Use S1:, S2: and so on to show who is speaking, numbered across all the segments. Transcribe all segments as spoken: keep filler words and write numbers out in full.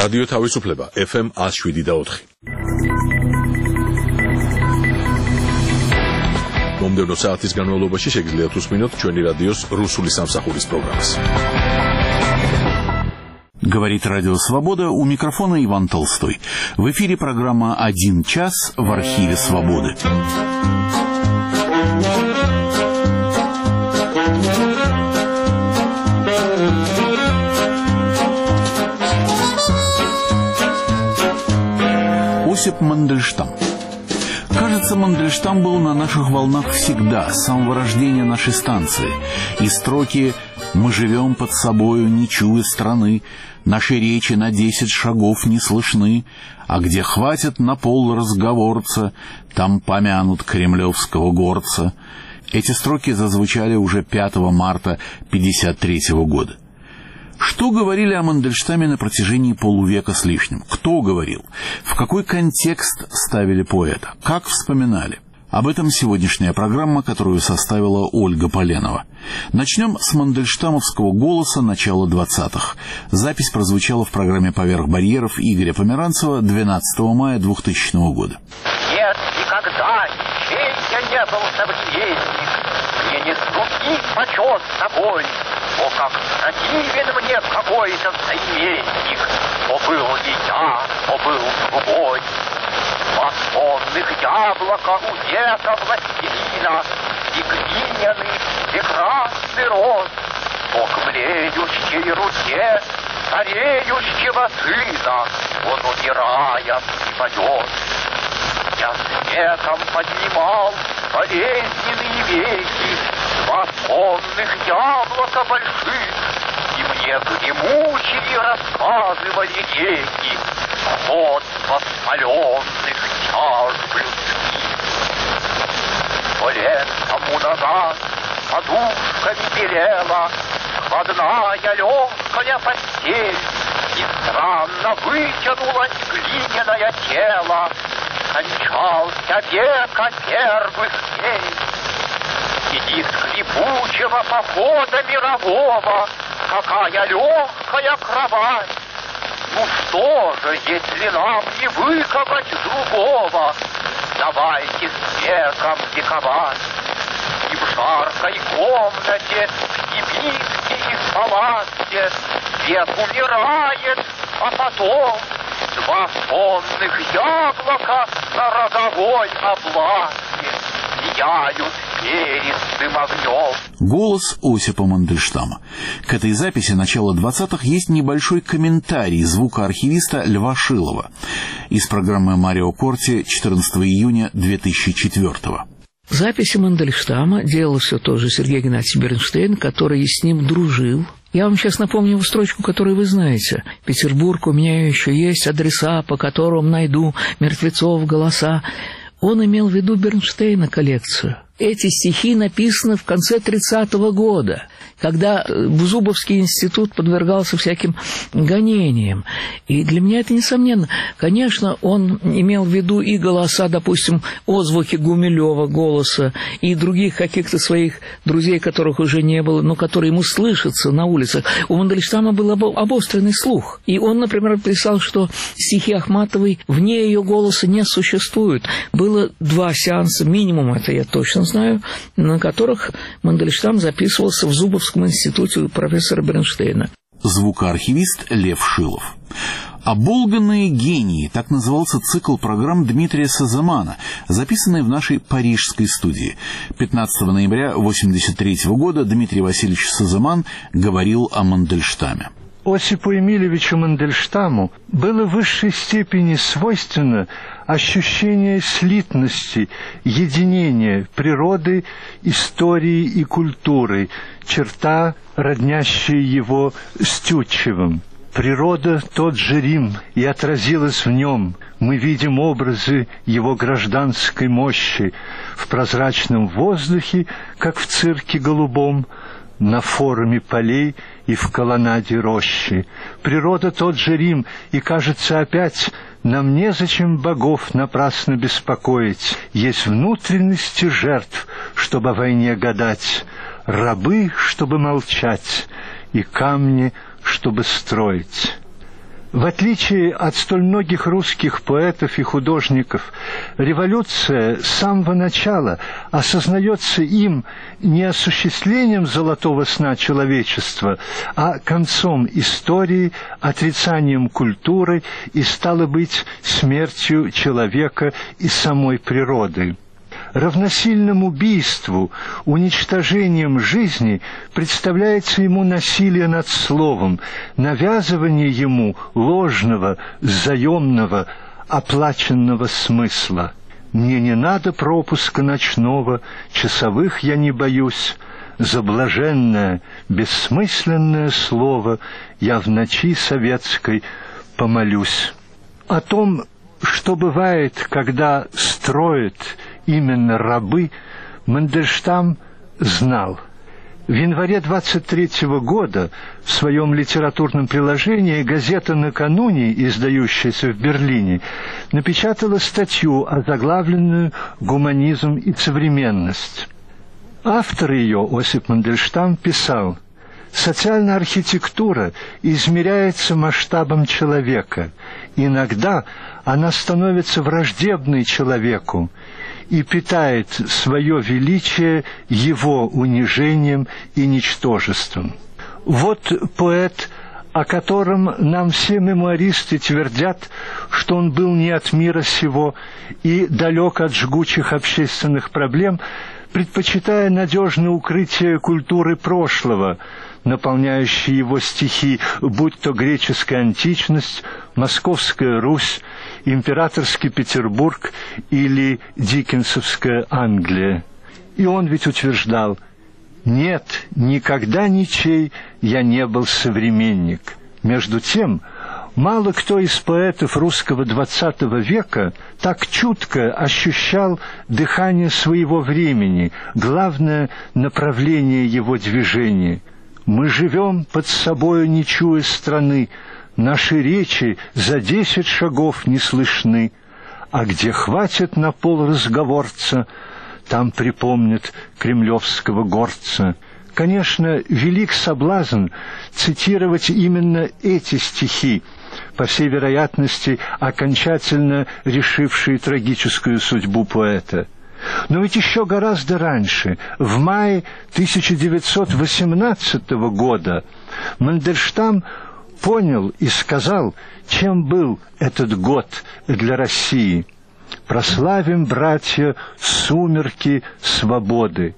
S1: რადიო თავისუფლება ეფ ემ one oh seven და four. მომდევნო საათის განმავლობაში შეგიძლიათ უსმინოთ ჩვენი რადიოს რუსული სამსახურის პროგრამას.
S2: Говорит Радио Свобода, у микрофона Иван Толстой. В эфире программа «Один час» в архиве Свободы. Осип Мандельштам. Кажется, Мандельштам был на наших волнах всегда, с самого рождения нашей станции. И строки «Мы живем под собою, не чуя страны», «Наши речи на десять шагов не слышны», «А где хватит на пол разговорца, там помянут кремлевского горца». Эти строки зазвучали уже пятого марта пятьдесят третьего года. Что говорили о Мандельштаме на протяжении полувека с лишним? Кто говорил? В какой контекст ставили поэта? Как вспоминали? Об этом сегодняшняя программа, которую составила Ольга Поленова. Начнем с мандельштамовского голоса начала двадцатых. Запись прозвучала в программе «Поверх барьеров» Игоря Померанцева двенадцатого мая двухтысячного года.
S3: Нет, никогда ничей я не был современник, мне не ступи почет с тобой. О, как противен мне какой-то взаименник, о, был не я, о, был другой. Два сонных яблока у века властелина и глиняный прекрасный рот, о, к млеющей руке стареющего сына он, умирая, припадет. Я с веком поднимал болезненные веки, два сонных яблока больших, и мне гремучие рассказывали реки, ход воспаленных чаш блюдских. Сто лет тому назад подушками белела складная легкая постель, и странно вытянулось глиняное тело, кончался века первых дней. Среди скрипучего похода мирового какая легкая кровать. Ну что же, если нам не выковать другого, давайте с веком вековать. И в жаркой комнате, в кибитке и в палате век умирает, а потом два сонных яблока на роговой облаке сияют перистым огнем.
S2: Голос Осипа Мандельштама. К этой записи начала двадцатых есть небольшой комментарий звукоархивиста Льва Шилова из программы «Марио Корти» четырнадцатого июня две тысячи четвёртого.
S4: Записи Мандельштама делал все тот же Сергей Игнатьевич Бернштейн, который с ним дружил. Я вам сейчас напомню его строчку, которую вы знаете. «Петербург, у меня еще есть адреса, по которым найду мертвецов голоса». Он имел в виду Бернштейна коллекцию. Эти стихи написаны в конце тридцатого года, когда Зубовский институт подвергался всяким гонениям. И для меня это несомненно. Конечно, он имел в виду и голоса, допустим, отзвуки Гумилева голоса, и других каких-то своих друзей, которых уже не было, но которые ему слышатся на улицах. У Мандельштама был обостренный слух. И он, например, писал, что стихи Ахматовой вне ее голоса не существуют. Было два сеанса, минимум, это я точно знаю, на которых Мандельштам записывался в Зубовском институте у профессора Бернштейна.
S2: Звукоархивист Лев Шилов. «Оболганные гении» — так назывался цикл программ Дмитрия Сазамана, записанный в нашей парижской студии. пятнадцатого ноября восемьдесят третьего года Дмитрий Васильевич Сазаман говорил о Мандельштаме.
S5: Осипу Эмильевичу Мандельштаму было в высшей степени свойственно ощущение слитности, единения природы, истории и культуры, черта, роднящая его с Тютчевым. Природа — тот же Рим, и отразилась в нем. Мы видим образы его гражданской мощи в прозрачном воздухе, как в цирке голубом, на форуме полей и в колоннаде рощи. Природа — тот же Рим, и, кажется, опять нам незачем богов напрасно беспокоить. Есть внутренности жертв, чтобы о войне гадать, рабы, чтобы молчать, и камни, чтобы строить. В отличие от столь многих русских поэтов и художников, революция с самого начала осознается им не осуществлением золотого сна человечества, а концом истории, отрицанием культуры и, стало быть, смертью человека и самой природы. Равносильным убийству, уничтожением жизни представляется ему насилие над словом, навязывание ему ложного, заемного, оплаченного смысла. «Мне не надо пропуска ночного, часовых я не боюсь, за блаженное, бессмысленное слово я в ночи советской помолюсь». О том, что бывает, когда строят именно рабы, Мандельштам знал. В январе двадцать третьего года в своем литературном приложении газета «Накануне», издающаяся в Берлине, напечатала статью, озаглавленную «Гуманизм и современность». Автор ее, Осип Мандельштам, писал: «Социальная архитектура измеряется масштабом человека. Иногда она становится враждебной человеку и питает свое величие его унижением и ничтожеством». Вот поэт, о котором нам все мемуаристы твердят, что он был не от мира сего и далек от жгучих общественных проблем, предпочитая надежное укрытие культуры прошлого, наполняющие его стихи, будь то греческая античность, Московская Русь, императорский Петербург или диккенсовская Англия. И он ведь утверждал: «Нет, никогда ничей я не был современник». Между тем, мало кто из поэтов русского двадцатого века так чутко ощущал дыхание своего времени, главное направление его движения. «Мы живем под собою, не чуя страны, наши речи за десять шагов не слышны, а где хватит на пол разговорца, там припомнят кремлевского горца». Конечно, велик соблазн цитировать именно эти стихи, по всей вероятности, окончательно решившие трагическую судьбу поэта. Но ведь еще гораздо раньше, в мае тысяча девятьсот восемнадцатого года, Мандельштам понял и сказал, чем был этот год для России. «Прославим, братья, сумерки свободы».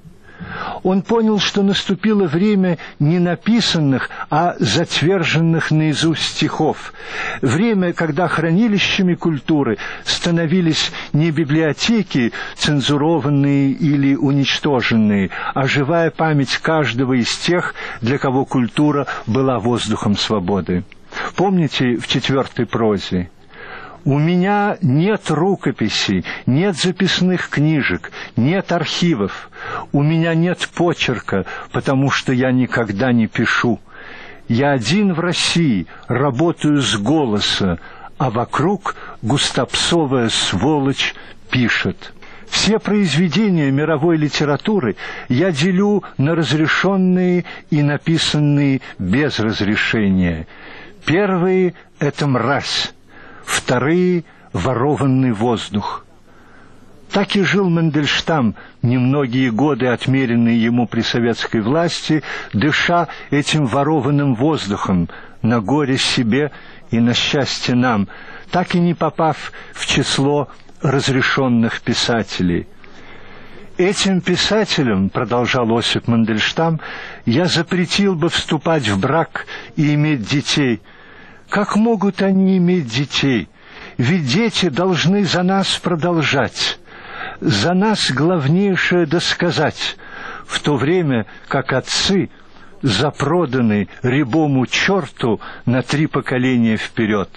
S5: Он понял, что наступило время не написанных, а затверженных наизусть стихов. Время, когда хранилищами культуры становились не библиотеки, цензурованные или уничтоженные, а живая память каждого из тех, для кого культура была воздухом свободы. Помните в четвертой прозе? «У меня нет рукописей, нет записных книжек, нет архивов. У меня нет почерка, потому что я никогда не пишу. Я один в России, работаю с голоса, а вокруг густопсовая сволочь пишет». Все произведения мировой литературы я делю на разрешенные и написанные без разрешения. Первые — это мразь. Вторые — ворованный воздух. Так и жил Мандельштам, немногие годы отмеренные ему при советской власти, дыша этим ворованным воздухом на горе себе и на счастье нам, так и не попав в число разрешенных писателей. «Этим писателям, — продолжал Осип Мандельштам, — я запретил бы вступать в брак и иметь детей. Как могут они иметь детей? Ведь дети должны за нас продолжать. За нас главнейшее досказать, в то время как отцы запроданы рябому черту на три поколения вперед».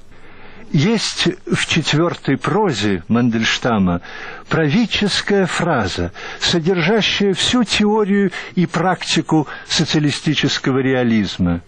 S5: Есть в четвертой прозе Мандельштама правительская фраза, содержащая всю теорию и практику социалистического реализма.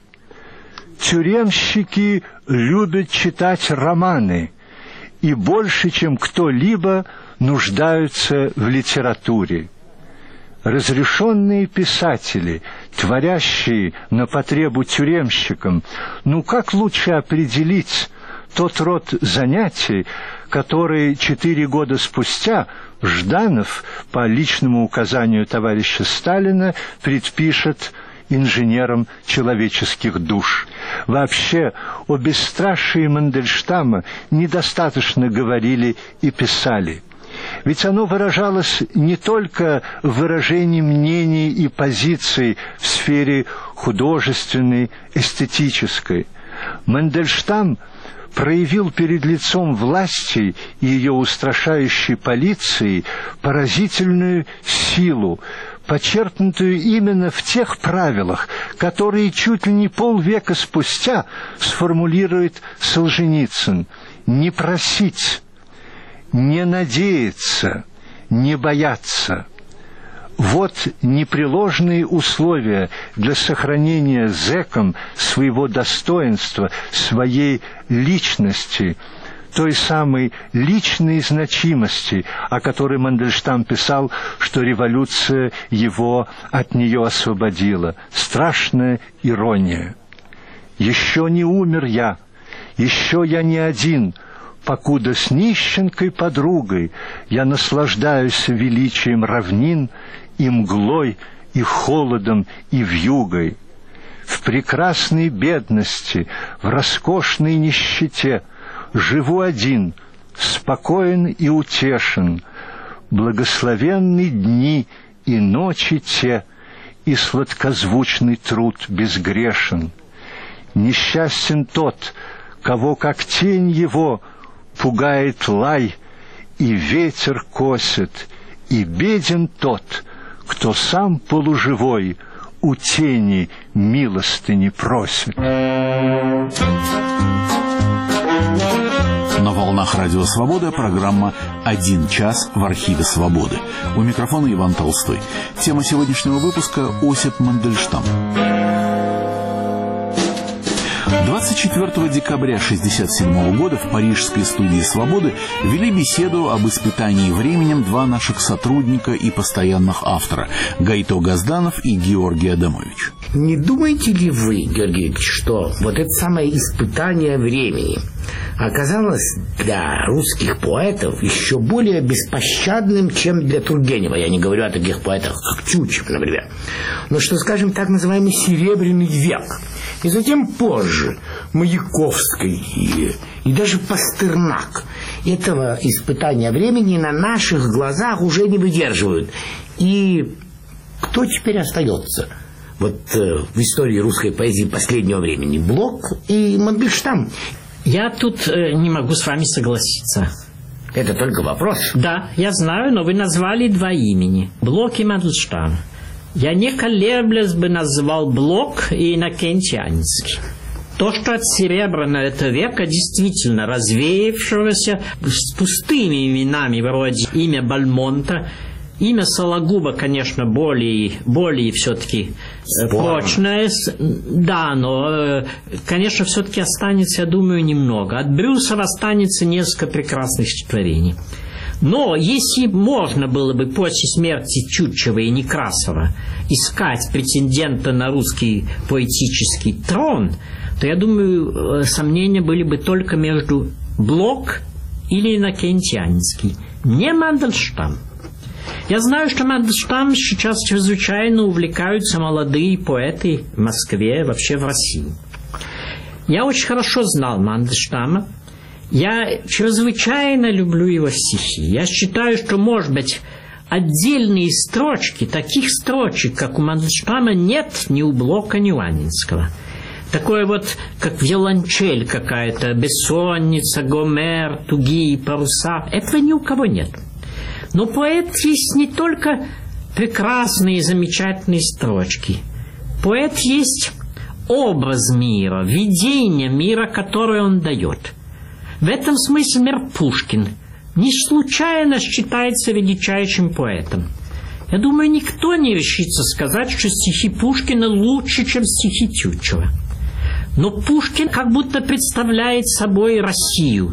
S5: «Тюремщики любят читать романы и больше, чем кто-либо, нуждаются в литературе». разрешенные писатели, творящие на потребу тюремщикам, ну как лучше определить тот род занятий, который четыре года спустя Жданов по личному указанию товарища Сталина предпишет инженерам человеческих душ. Вообще, о бесстрашии Мандельштама недостаточно говорили и писали. Ведь оно выражалось не только в выражении мнений и позиций в сфере художественной, эстетической. Мандельштам проявил перед лицом власти и ее устрашающей полиции поразительную силу, почерпнутую именно в тех правилах, которые чуть ли не полвека спустя сформулирует Солженицын: не просить, не надеяться, не бояться. Вот непреложные условия для сохранения зэком своего достоинства, своей личности, той самой личной значимости, о которой Мандельштам писал, что революция его от нее освободила. Страшная ирония. «Еще не умер я, еще я не один, покуда с нищенкой подругой я наслаждаюсь величием равнин и мглой, и холодом, и вьюгой. В прекрасной бедности, в роскошной нищете живу один, спокоен и утешен. Благословенны дни и ночи те, и сладкозвучный труд безгрешен. Несчастен тот, кого, как тень его, пугает лай, и ветер косит, и беден тот, кто сам полуживой у тени милостыни просит».
S2: На волнах Радио Свобода программа «Один час в архиве Свободы». У микрофона Иван Толстой. Тема сегодняшнего выпуска – Осип Мандельштам. двадцать четвёртого декабря тысяча девятьсот шестьдесят седьмого года в парижской студии «Свободы» вели беседу об испытании временем два наших сотрудника и постоянных автора – Гайто Газданов и Георгий Адамович.
S6: Не думаете ли вы, Георгий Ильич, что вот это самое испытание времени оказалось для русских поэтов еще более беспощадным, чем для Тургенева? Я не говорю о таких поэтах, как Тютчев, например. Но что, скажем, так называемый Серебряный век. И затем позже Маяковский и, и даже Пастернак этого испытания времени на наших глазах уже не выдерживают. И кто теперь остается вот э, в истории русской поэзии последнего времени? Блок и Мандельштам.
S7: Я тут э, не могу с вами согласиться.
S6: Это только вопрос.
S7: Да, я знаю, но вы назвали два имени. Блок и Мандельштам. Я не колеблясь бы назвал Блок и Иннокентий Анинский. То, что от Серебряного века действительно развеявшегося с пустыми именами вроде имя Бальмонта, имя Сологуба, конечно, более, более все-таки прочное. Да, но, конечно, все-таки останется, я думаю, немного. От Брюсова останется несколько прекрасных стихотворений. Но если можно было бы после смерти Тютчева и Некрасова искать претендента на русский поэтический трон, то, я думаю, сомнения были бы только между Блок или Иннокентий Анинский, не Мандельштам. Я знаю, что Мандельштам сейчас чрезвычайно увлекаются молодые поэты в Москве, вообще в России. Я очень хорошо знал Мандельштама. Я чрезвычайно люблю его стихи. Я считаю, что, может быть, отдельные строчки, таких строчек, как у Мандельштама, нет ни у Блока, ни у Анинского. Такое вот, как виолончель какая-то, бессонница, Гомер, тугие паруса. Этого ни у кого нет. Но поэт есть не только прекрасные, замечательные строчки. Поэт есть образ мира, видение мира, которое он дает. В этом смысле, например, Пушкин не случайно считается величайшим поэтом. Я думаю, никто не решится сказать, что стихи Пушкина лучше, чем стихи Тютчева. Но Пушкин как будто представляет собой Россию.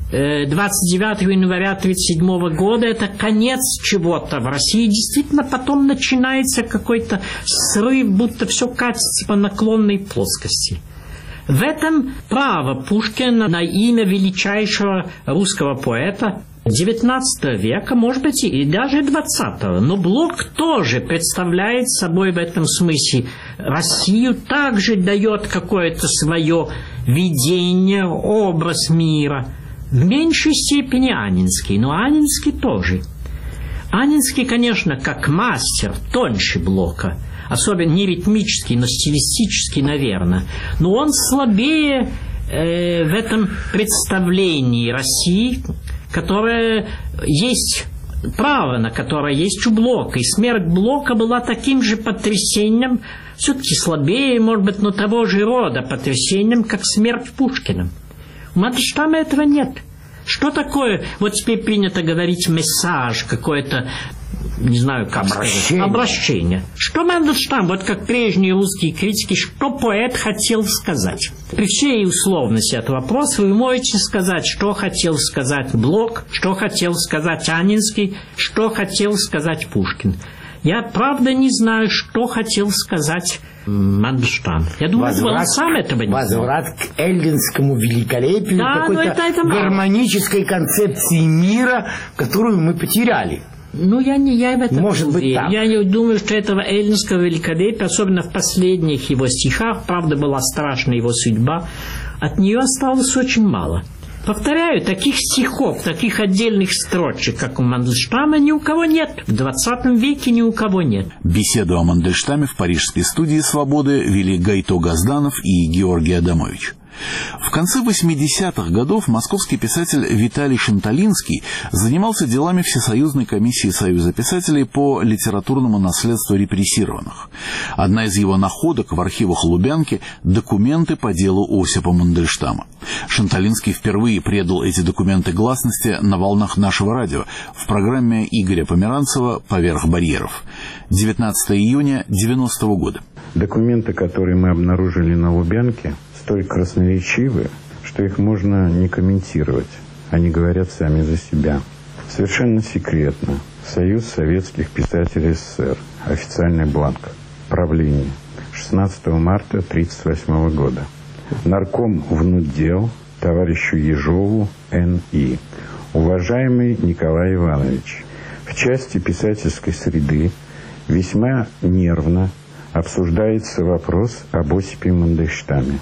S7: двадцать девятого января тысяча девятьсот тридцать седьмого года это конец чего-то в России. Действительно, потом начинается какой-то срыв, будто все катится по наклонной плоскости. В этом право Пушкина на имя величайшего русского поэта девятнадцатого века, может быть, и даже двадцатого. Но Блок тоже представляет собой в этом смысле Россию, также дает какое-то свое видение, образ мира. В меньшей степени Анинский, но Анинский тоже. Анинский, конечно, как мастер, тоньше Блока, особенно не ритмический, но стилистический, наверное. Но он слабее э, в этом представлении России, которое есть право, на которое есть у Блока. И смерть Блока была таким же потрясением, все-таки слабее, может быть, но того же рода потрясением, как смерть Пушкина. У Мандельштама этого нет. Что такое, вот теперь принято говорить мессаж, какое-то, не знаю, как
S6: обращение.
S7: сказать, обращение. Что Мандельштам, вот как прежние русские критики, что поэт хотел сказать? При всей условности этого вопроса вы можете сказать, что хотел сказать Блок, что хотел сказать Анинский, что хотел сказать Пушкин. Я, правда, не знаю, что хотел сказать Мандельштам. Я думаю, возврат, он сам этого не знал.
S6: Возврат к эллинскому великолепию,
S7: да,
S6: какой-то это, это гармонической концепции мира, которую мы потеряли.
S7: Ну, я не я в этом
S6: Может быть, так.
S7: Я не думаю, что этого эллинского великолепия, особенно в последних его стихах, правда, была страшная его судьба, от нее осталось очень мало. Повторяю, таких стихов, таких отдельных строчек, как у Мандельштама, ни у кого нет. В двадцатом веке ни у кого нет.
S2: Беседу о Мандельштаме в парижской студии «Свободы» вели Гайто Газданов и Георгий Адамович. В конце восьмидесятых годов московский писатель Виталий Шанталинский занимался делами Всесоюзной комиссии Союза писателей по литературному наследству репрессированных. Одна из его находок в архивах Лубянки – документы по делу Осипа Мандельштама. Шанталинский впервые предал эти документы гласности на волнах нашего радио в программе Игоря Померанцева «Поверх барьеров». девятнадцатого июня девяностого года.
S8: Документы, которые мы обнаружили на Лубянке, столь красноречивы, что их можно не комментировать. Они говорят сами за себя. Совершенно секретно. Союз советских писателей СССР. Официальный бланк. Правление. шестнадцатого марта тысяча девятьсот тридцать восьмого года. Нарком внутдел товарищу Ежову Н И Уважаемый Николай Иванович, в части писательской среды весьма нервно обсуждается вопрос об Осипе Мандельштаме.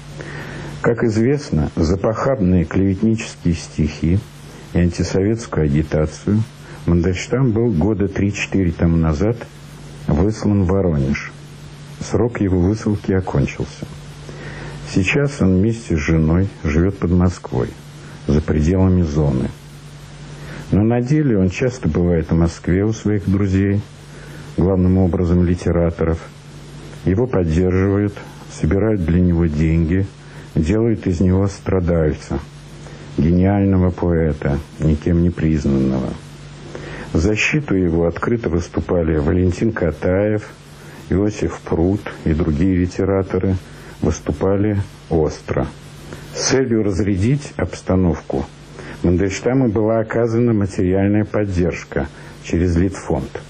S8: Как известно, за похабные клеветнические стихи и антисоветскую агитацию Мандельштам был года три-четыре тому назад выслан в Воронеж. Срок его высылки окончился. Сейчас он вместе с женой живет под Москвой, за пределами зоны. Но на деле он часто бывает в Москве у своих друзей, главным образом литераторов. Его поддерживают, собирают для него деньги, делают из него страдальца, гениального поэта, никем не признанного. В защиту его открыто выступали Валентин Катаев, Иосиф Прут и другие литераторы, выступали остро. С целью разрядить обстановку Мандельштаму была оказана материальная поддержка через Литфонд.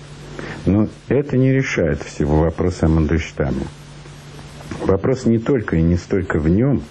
S8: Но это не решает всего вопроса о Мандельштаме. Вопрос не только и не столько в нем,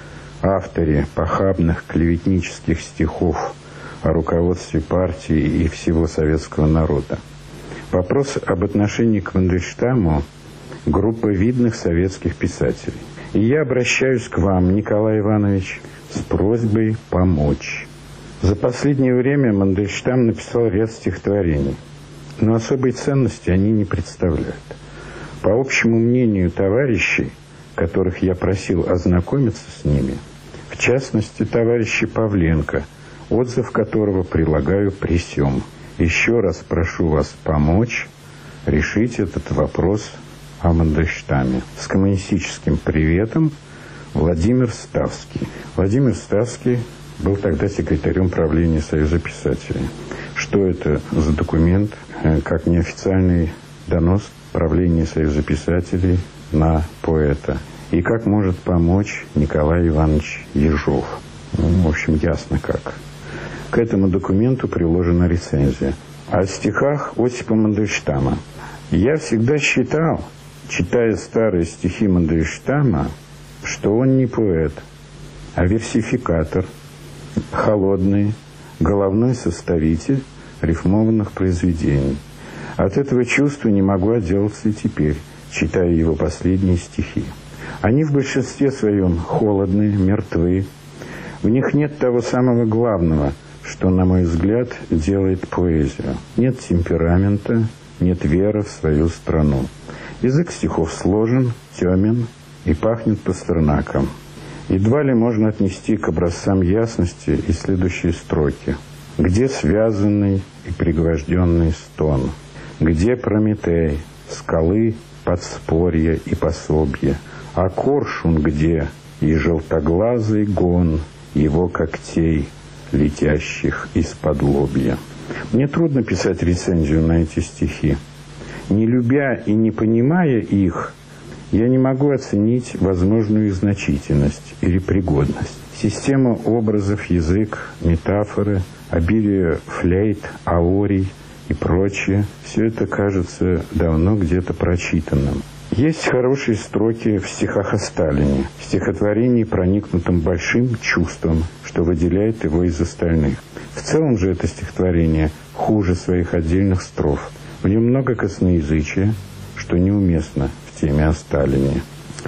S8: авторе похабных клеветнических стихов о руководстве партии и всего советского народа. Вопрос об отношении к Мандельштаму группы видных советских писателей. И я обращаюсь к вам, Николай Иванович, с просьбой помочь. За последнее время Мандельштам написал ряд стихотворений, но особой ценности они не представляют. По общему мнению товарищей, которых я просил ознакомиться с ними, в частности, товарища Павленко, отзыв которого прилагаю при сём. Еще раз прошу вас помочь решить этот вопрос о Мандельштаме. С коммунистическим приветом, Владимир Ставский. Владимир Ставский был тогда секретарем правления Союза писателей. Что это за документ, как неофициальный донос правления Союза писателей на поэта? И как может помочь Николай Иванович Ежов? Ну, в общем, ясно как. К этому документу приложена рецензия. О стихах Осипа Мандельштама. Я всегда считал, читая старые стихи Мандельштама, что он не поэт, а версификатор, холодный, головной составитель рифмованных произведений. От этого чувства не могу отделаться и теперь, читая его последние стихи. Они в большинстве своем холодные, мертвы. В них нет того самого главного, что, на мой взгляд, делает поэзию. Нет темперамента, нет веры в свою страну. Язык стихов сложен, темен и пахнет Пастернаком. Едва ли можно отнести к образцам ясности и следующие строки. Где связанный и пригвожденный стон? Где Прометей, скалы, подспорье и пособье? А коршун где? И желтоглазый гон его когтей, летящих из-под лобья. Мне трудно писать рецензию на эти стихи. Не любя и не понимая их, я не могу оценить возможную их значительность или пригодность. Система образов, язык, метафоры, обилие флейт, аорий и прочее – все это кажется давно где-то прочитанным. Есть хорошие строки в стихах о Сталине, в стихотворении, проникнутом большим чувством, что выделяет его из остальных. В целом же это стихотворение хуже своих отдельных строф. В нем много косноязычия, что неуместно в теме о Сталине.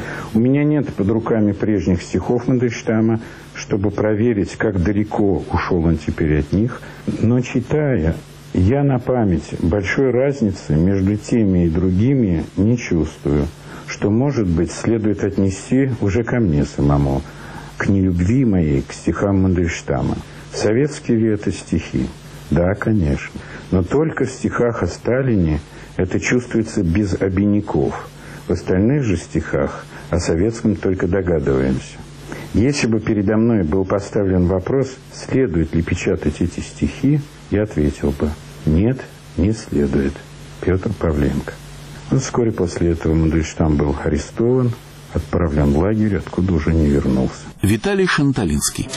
S8: У меня нет под руками прежних стихов Мандельштама, чтобы проверить, как далеко ушел он теперь от них, но читая, я на память большой разницы между теми и другими не чувствую, что, может быть, следует отнести уже ко мне самому, к нелюбви моей к стихам Мандельштама. Советские ли это стихи? Да, конечно. Но только в стихах о Сталине это чувствуется без обиняков. В остальных же стихах о советском только догадываемся. Если бы передо мной был поставлен вопрос, следует ли печатать эти стихи, я ответил бы: нет, не следует. Петр Павленко. Но вскоре после этого Мандельштам был арестован, отправлен в лагерь, откуда уже не вернулся.
S2: Виталий Шанталинский.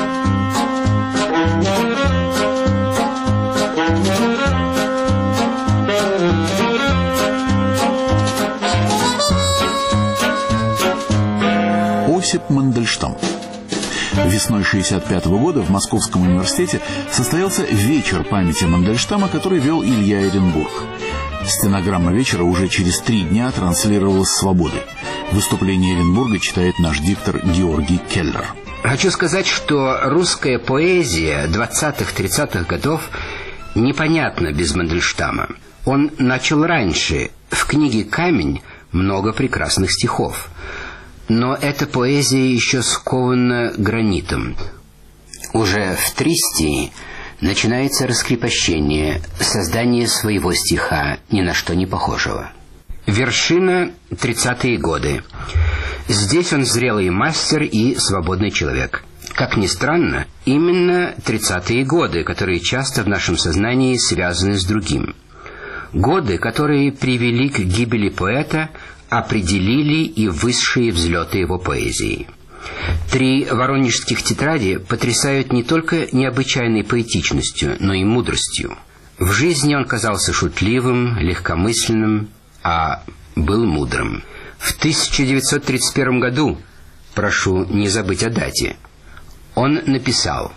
S2: Осип Мандельштам. Весной шестьдесят пятого года в Московском университете состоялся вечер памяти Мандельштама, который вел Илья Эренбург. Стенограмма вечера уже через три дня транслировалась «Свободой». Выступление Эренбурга читает наш диктор Георгий Келлер.
S9: Хочу сказать, что русская поэзия двадцатых-тридцатых годов непонятна без Мандельштама. Он начал раньше. В книге «Камень» много прекрасных стихов. Но эта поэзия еще скована гранитом. Уже в Тристии начинается раскрепощение, создание своего стиха, ни на что не похожего. Вершина — тридцатые годы. Здесь он зрелый мастер и свободный человек. Как ни странно, именно тридцатые годы, которые часто в нашем сознании связаны с другим. Годы, которые привели к гибели поэта, определили и высшие взлеты его поэзии. Три воронежских тетради потрясают не только необычайной поэтичностью, но и мудростью. В жизни он казался шутливым, легкомысленным, а был мудрым. В тысяча девятьсот тридцать первом году, прошу не забыть о дате, он написал: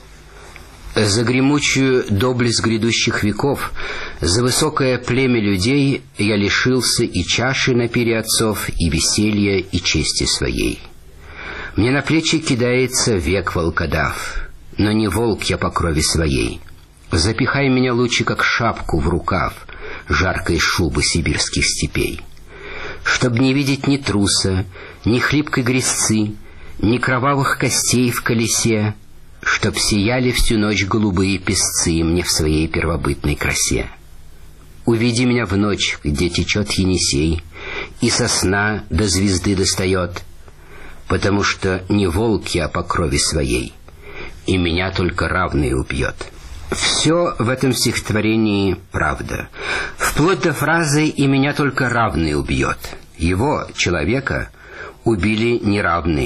S9: «За гремучую доблесть грядущих веков, за высокое племя людей я лишился и чаши на пире отцов, и веселья, и чести своей. Мне на плечи кидается век волкодав, но не волк я по крови своей. Запихай меня лучше, как шапку в рукав жаркой шубы сибирских степей, чтоб не видеть ни труса, ни хлипкой грязцы, ни кровавых костей в колесе, чтоб сияли всю ночь голубые песцы мне в своей первобытной красе. Уведи меня в ночь, где течет Енисей, и сосна до звезды достает, потому что не волк я по крови своей, и меня только равный убьет». Все в этом стихотворении правда, вплоть до фразы «и меня только равный убьет». Его, человека, убили неравные.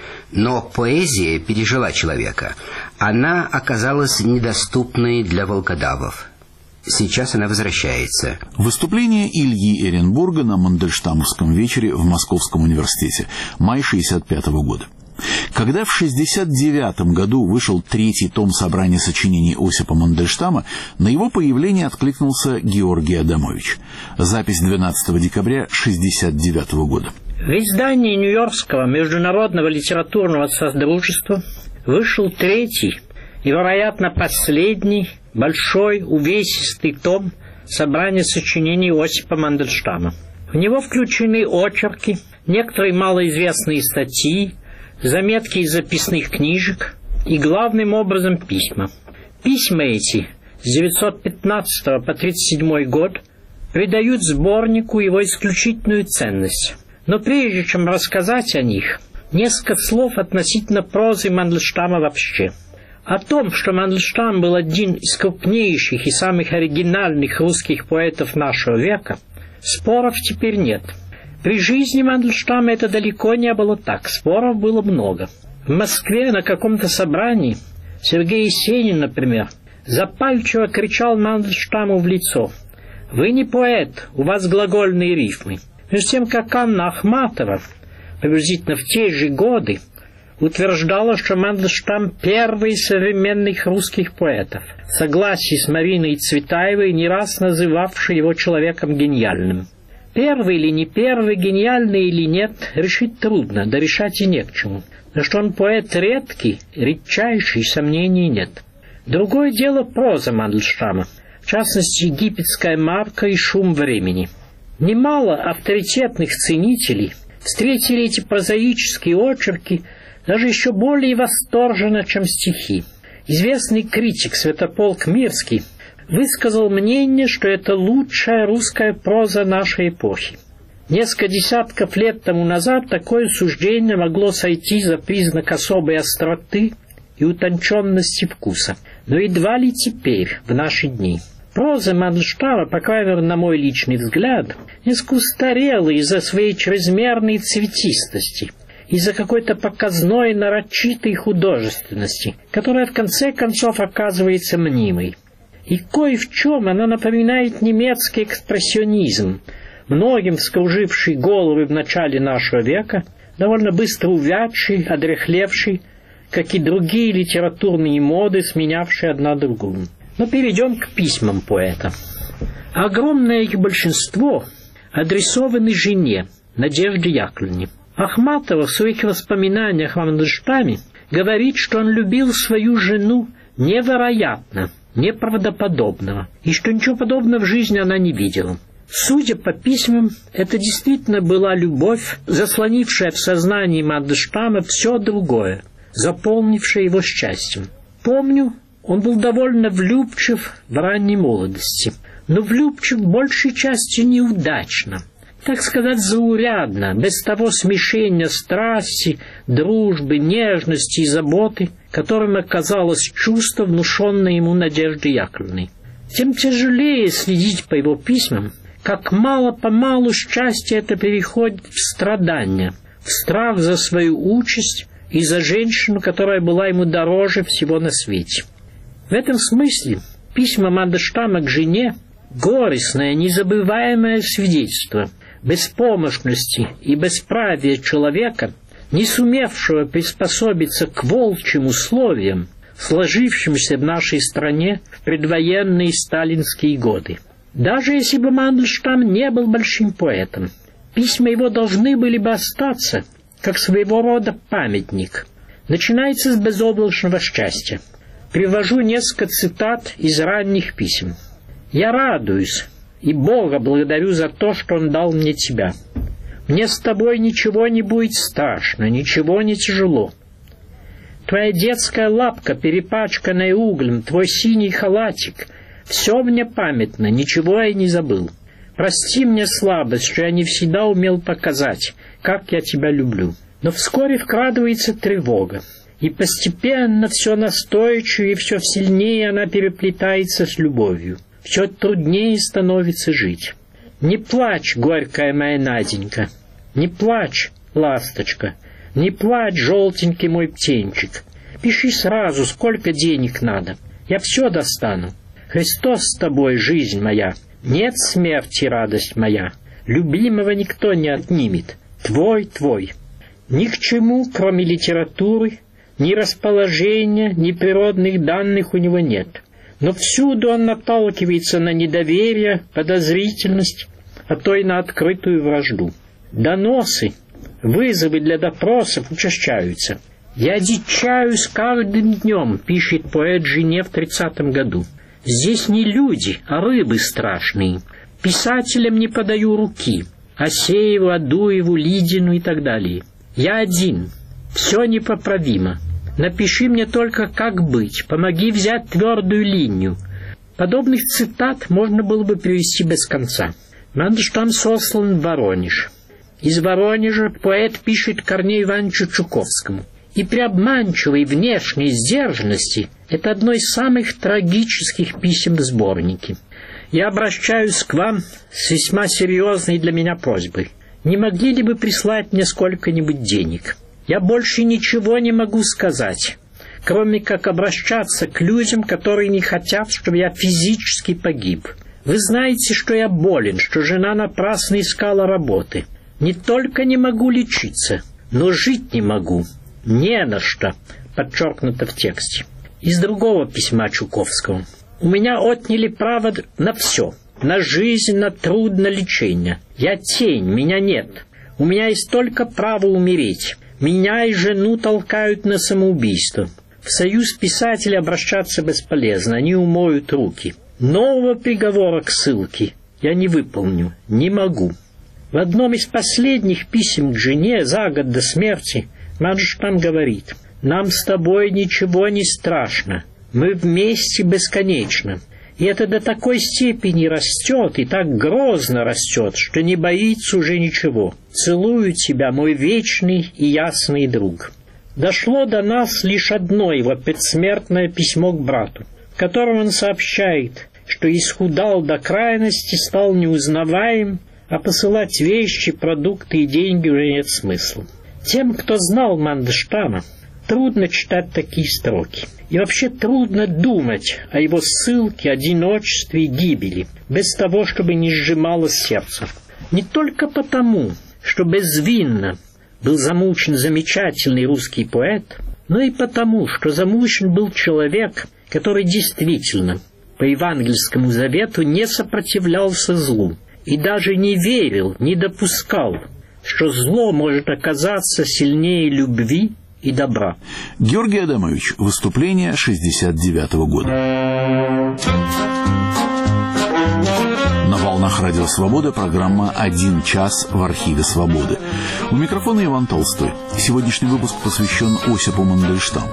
S9: Но поэзия пережила человека. Она оказалась недоступной для волкодавов. Сейчас она возвращается.
S2: Выступление Ильи Эренбурга на Мандельштамовском вечере в Московском университете. Май шестьдесят пятого года. Когда в шестьдесят девятом году вышел третий том собрания сочинений Осипа Мандельштама, на его появление откликнулся Георгий Адамович. Запись двенадцатого декабря шестьдесят девятого года.
S7: В издании Нью-Йоркского международного литературного содружества вышел третий и, вероятно, последний большой увесистый том собрания сочинений Осипа Мандельштама. В него включены очерки, некоторые малоизвестные статьи, заметки из записных книжек и, главным образом, письма. Письма эти с девятьсот пятнадцатого по тридцать седьмой год придают сборнику его исключительную ценность. Но прежде чем рассказать о них, несколько слов относительно прозы Мандельштама вообще. О том, что Мандельштам был один из крупнейших и самых оригинальных русских поэтов нашего века, споров теперь нет. При жизни Мандельштама это далеко не было так, споров было много. В Москве на каком-то собрании Сергей Есенин, например, запальчиво кричал Мандельштаму в лицо: «Вы не поэт, у вас глагольные рифмы». Между тем, как Анна Ахматова, приблизительно в те же годы, утверждала, что Мандельштам – первый из современных русских поэтов, в согласии с Мариной Цветаевой, не раз называвшей его человеком гениальным. Первый или не первый, гениальный или нет, решить трудно, да решать и не к чему. Но что он поэт редкий, редчайший, сомнений нет. Другое дело проза Мандельштама, в частности, «Египетская марка» и «Шум времени». Немало авторитетных ценителей встретили эти прозаические очерки даже еще более восторженно, чем стихи. Известный критик Святополк Мирский высказал мнение, что это лучшая русская проза нашей эпохи. Несколько десятков лет тому назад такое суждение могло сойти за признак особой остроты и утонченности вкуса, но едва ли теперь, в наши дни. Проза Мандельштама, по крайней мере, на мой личный взгляд, несколько устарела из-за своей чрезмерной цветистости, из-за какой-то показной нарочитой художественности, которая в конце концов оказывается мнимой. И кое в чем она напоминает немецкий экспрессионизм, многим вскруживший головы в начале нашего века, довольно быстро увядший, одряхлевший, как и другие литературные моды, сменявшие одна другую. Но перейдем к письмам поэта. Огромное их большинство адресованы жене, Надежде Яковлевне. Ахматова в своих воспоминаниях о Мандельштаме говорит, что он любил свою жену невероятно, неправдоподобного, и что ничего подобного в жизни она не видела. Судя по письмам, это действительно была любовь, заслонившая в сознании Мандельштама все другое, заполнившая его счастьем. Помню, он был довольно влюбчив в ранней молодости, но влюбчив большей частью неудачно, так сказать, заурядно, без того смешения страсти, дружбы, нежности и заботы, которым оказалось чувство, внушенное ему Надеждой Яковлевной. Тем тяжелее следить по его письмам, как мало-помалу счастье это переходит в страдания, в страх за свою участь и за женщину, которая была ему дороже всего на свете. В этом смысле письма Мандельштама к жене – горестное, незабываемое свидетельство беспомощности и бесправия человека, не сумевшего приспособиться к волчьим условиям, сложившимся в нашей стране в предвоенные сталинские годы. Даже если бы Мандельштам не был большим поэтом, письма его должны были бы остаться как своего рода памятник. Начинается с безоблачного счастья. Привожу несколько цитат из ранних писем. «Я радуюсь и Бога благодарю за то, что Он дал мне тебя. Мне с тобой ничего не будет страшно, ничего не тяжело. Твоя детская лапка, перепачканная углем, твой синий халатик — все мне памятно, ничего я не забыл. Прости мне слабость, что я не всегда умел показать, как я тебя люблю». Но вскоре вкрадывается тревога, и постепенно все настойчивее и все сильнее она переплетается с любовью. Все труднее становится жить. «Не плачь, горькая моя Наденька, не плачь, ласточка, Не плачь, желтенький мой птенчик. Пиши сразу, сколько денег надо. Я все достану. Христос с тобой, жизнь моя. Нет смерти, радость моя. Любимого никто не отнимет. Твой, твой. Ни к чему, кроме литературы, ни расположения, ни природных данных у него нет. Но всюду он наталкивается на недоверие, подозрительность, а то и на открытую вражду. Доносы, вызовы для допросов учащаются. «Я дичаю с каждым днем», — пишет поэт жене в тридцатом году. «Здесь не люди, а рыбы страшные. Писателям не подаю руки. Асееву, Адуеву, Лидину и так далее. Я один. Все непоправимо. Напиши мне только, как быть. Помоги взять твердую линию». Подобных цитат можно было бы привести без конца. Мандельштам сослан в Воронеж. Из Воронежа поэт пишет Корнею Ивановичу Чуковскому. И при обманчивой внешней сдержанности это одно из самых трагических писем в сборнике. Я обращаюсь к вам с весьма серьезной для меня просьбой. Не могли ли вы прислать мне сколько-нибудь денег? Я больше ничего не могу сказать, кроме как обращаться к людям, которые не хотят, чтобы я физически погиб. Вы знаете, что я болен, что жена напрасно искала работы. Не только не могу лечиться, но жить не могу. Не на что, подчеркнуто в тексте. Из другого письма Чуковского. У меня отняли право на все. На жизнь, на труд, на лечение. Я тень, меня нет. У меня есть только право умереть. Меня и жену толкают на самоубийство. В союз писателей обращаться бесполезно, они умоют руки. Нового приговора к ссылке я не выполню, не могу. В одном из последних писем к жене за год до смерти Мандельштам говорит: «Нам с тобой ничего не страшно, мы вместе бесконечно». И это до такой степени растет, и так грозно растет, что не боится уже ничего. Целую тебя, мой вечный и ясный друг. Дошло до нас лишь одно его предсмертное письмо к брату, в котором он сообщает, что исхудал до крайности, стал неузнаваем, а посылать вещи, продукты и деньги уже нет смысла. Тем, кто знал Мандельштама, трудно читать такие строки. И вообще трудно думать о его ссылке, одиночестве и гибели, без того, чтобы не сжималось сердце. Не только потому, что безвинно был замучен замечательный русский поэт, но и потому, что замучен был человек, который действительно, по Евангельскому завету, не сопротивлялся злу и даже не верил, не допускал, что зло может оказаться сильнее любви и добра.
S2: Георгий Адамович. Выступление шестьдесят девятого года. На волнах Радио Свобода программа «Один час в архиве Свободы». У микрофона Иван Толстой. Сегодняшний выпуск посвящен Осипу Мандельштаму.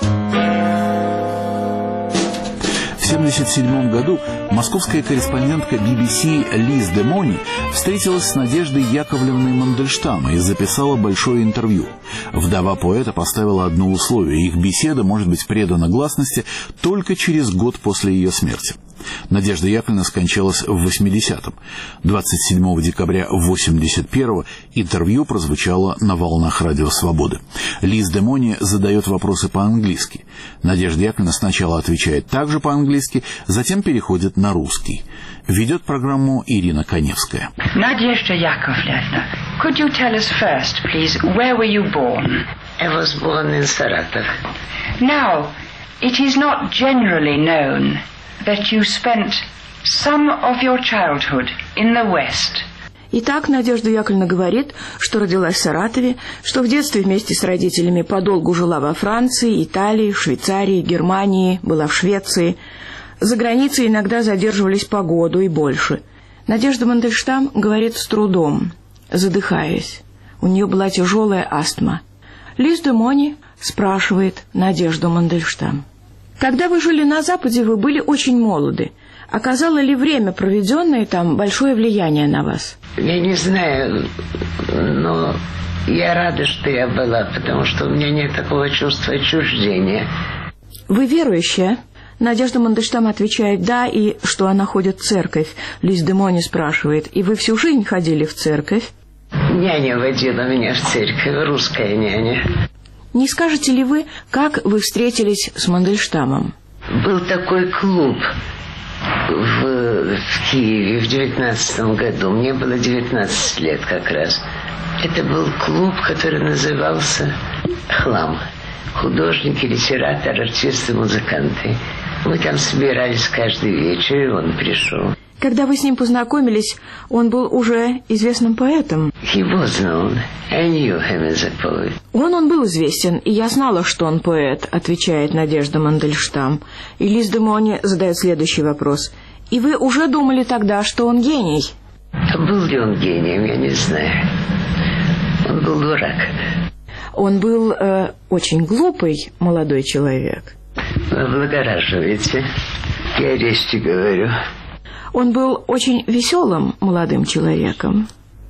S2: В тысяча девятьсот семьдесят седьмом году московская корреспондентка би би си Лиз де Мони встретилась с Надеждой Яковлевной Мандельштама и записала большое интервью. Вдова поэта поставила одно условие: их беседа может быть предана гласности только через год после ее смерти. Надежда Яковлевна скончалась в восьмидесятом. двадцать седьмого декабря восемьдесят первого интервью прозвучало на волнах Радио Свободы. Лиз де Мони задает вопросы по-английски. Надежда Яковлевна сначала отвечает также по-английски, затем переходит на русский. Ведет программу Ирина Коневская.
S10: Надежда Яковлевна, could you tell us first, please, where were you born?
S11: I was born in Saratov.
S10: Now, it is not generally known that you spent some of your childhood in the West.
S12: Итак, Надежда Яковлевна говорит, что родилась в Саратове, что в детстве вместе с родителями подолгу жила во Франции, Италии, Швейцарии, Германии, была в Швеции. За границей иногда задерживались по году и больше. Надежда Мандельштам говорит с трудом, задыхаясь. У нее была тяжелая астма. Лиз де Мони спрашивает Надежду Мандельштам: когда вы жили на Западе, вы были очень молоды. Оказало ли время, проведенное там, большое влияние на вас?
S11: Я не знаю, но я рада, что я была, потому что у меня нет такого чувства отчуждения.
S12: Вы верующая? Надежда Мандельштам отвечает «да», и что она ходит в церковь. Лиз де Мони спрашивает: и вы всю жизнь ходили в церковь?
S11: Няня водила меня в церковь, русская няня.
S12: Не скажете ли вы, как вы встретились с Мандельштамом?
S11: Был такой клуб в, в Киеве в девятнадцатом году. Мне было девятнадцать лет как раз. Это был клуб, который назывался «Хлам». Художники, литераторы, артисты, музыканты. Мы там собирались каждый вечер, и он пришел.
S12: Когда вы с ним познакомились, он был уже известным поэтом.
S11: He was known. I knew him as a poet.
S12: Он, он был известен, и я знала, что он поэт, отвечает Надежда Мандельштам. И Лиз де Мони задает следующий вопрос. И вы уже думали тогда, что он гений?
S11: А был ли он гением, я не знаю. Он был дурак.
S12: Он был э, очень глупый молодой человек.
S11: Вы облагораживаете. Я резче говорю.
S12: Он был очень веселым молодым человеком.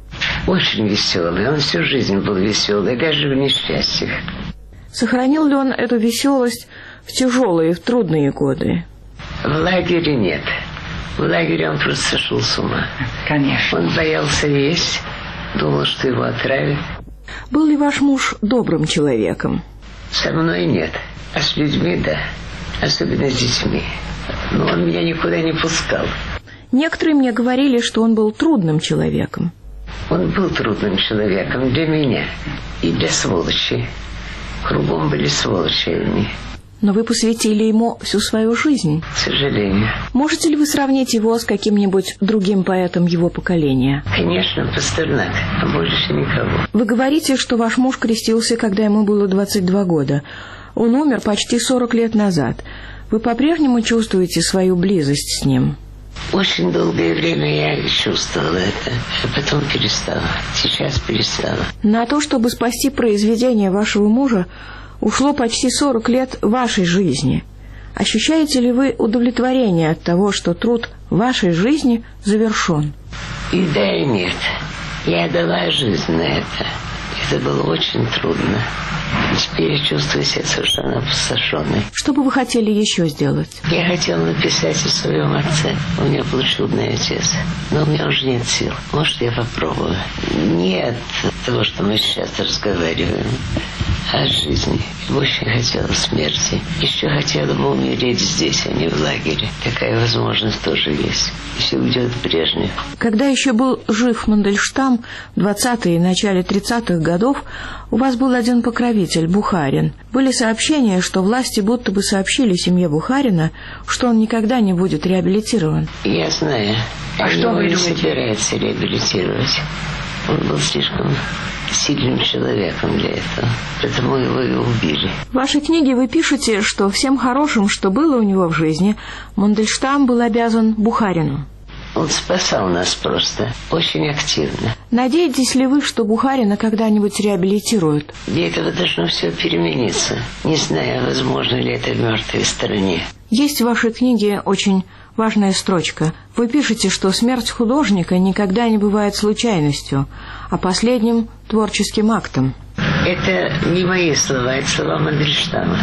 S11: Очень веселый. Он всю жизнь был веселый, даже в несчастьях.
S12: Сохранил ли он эту веселость в тяжелые, в трудные годы?
S11: В лагере нет. В лагере он просто сошел с ума. Конечно. Он боялся есть, думал, что его отравят.
S12: Был ли ваш муж добрым человеком?
S11: Со мной нет, а с людьми да, особенно с детьми. Но он меня никуда не пускал.
S12: Некоторые мне говорили, что он был трудным человеком.
S11: Он был трудным человеком для меня и для сволочи. Кругом были сволочи они.
S12: Но вы посвятили ему всю свою жизнь.
S11: К сожалению.
S12: Можете ли вы сравнить его с каким-нибудь другим поэтом его поколения?
S11: Конечно, Пастернак, а больше никого.
S12: Вы говорите, что ваш муж крестился, когда ему было двадцать два года. Он умер почти сорок лет назад. Вы по-прежнему чувствуете свою близость с ним?
S11: Очень долгое время я чувствовала это, а потом перестала. Сейчас перестала.
S12: На то, чтобы спасти произведение вашего мужа, ушло почти сорок лет вашей жизни. Ощущаете ли вы удовлетворение от того, что труд вашей жизни завершен?
S11: И да, и нет. Я дала жизнь на это. Это было очень трудно. Теперь я чувствую себя совершенно опустошенной.
S12: Что бы вы хотели еще сделать?
S11: Я хотела написать о своем отце. У меня был чудный отец. Но у меня уже нет сил. Может, я попробую. Нет того, что мы сейчас разговариваем о жизни. Я очень хотела смерти. Еще хотела бы умереть здесь, а не в лагере. Такая возможность тоже есть. Все уйдет прежнее.
S12: Когда еще был жив Мандельштам, в двадцатые и начале тридцатых годов, у вас был один покровитель, Бухарин. Были сообщения, что власти будто бы сообщили семье Бухарина, что он никогда не будет реабилитирован.
S11: Я знаю.
S12: А что вы
S11: не
S12: думаете?
S11: собирается реабилитировать. Он был слишком сильным человеком для этого. Поэтому его и убили.
S12: В вашей книге вы пишете, что всем хорошим, что было у него в жизни, Мандельштам был обязан Бухарину.
S11: Он спасал нас просто. Очень активно.
S12: Надеетесь ли вы, что Бухарина когда-нибудь реабилитируют?
S11: Для этого должно все перемениться. Не знаю, возможно ли это в мертвой стране.
S12: Есть в вашей книге очень важная строчка. Вы пишете, что смерть художника никогда не бывает случайностью, а последним творческим актом.
S11: Это не мои слова, это слова Мандельштама.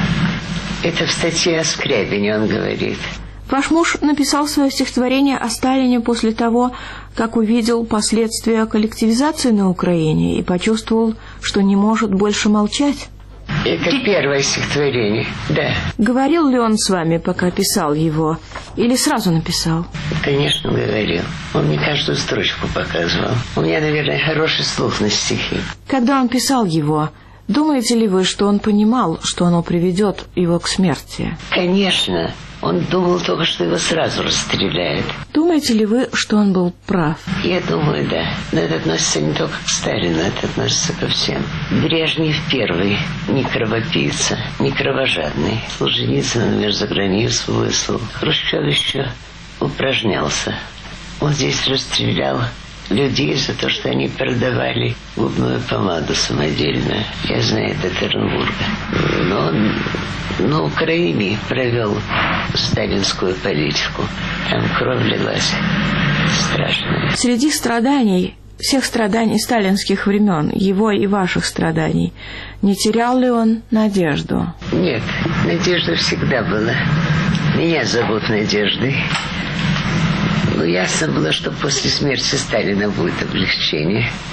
S11: Это в статье о Скрябине он говорит.
S12: Ваш муж написал свое стихотворение о Сталине после того, как увидел последствия коллективизации на Украине и почувствовал, что не может больше молчать.
S11: Это первое стихотворение, да.
S12: Говорил ли он с вами, пока писал его, или сразу написал?
S11: Конечно, говорил. Он мне каждую строчку показывал. У меня, наверное, хороший слух на стихи.
S12: Когда он писал его, думаете ли вы, что он понимал, что оно приведет его к смерти?
S11: Конечно. Он думал только, что его сразу расстреляют.
S12: Думаете ли вы, что он был прав?
S11: Я думаю, да. Но это относится не только к Сталину, это относится ко всем. Брежнев первый, не кровопийца, не кровожадный. Солженицын, например, за границу выслал. Хрущев еще упражнялся. Он здесь расстрелял людей за то, что они продавали губную помаду самодельную. Я знаю это от Оренбурга. Но он на Украине провел сталинскую политику. Там кровь лилась страшная.
S12: Среди страданий, всех страданий сталинских времен, его и ваших страданий, не терял ли он надежду?
S11: Нет, надежда всегда была. Меня зовут Надеждой. Ну, ясно было, что после смерти Сталина будет облегчение.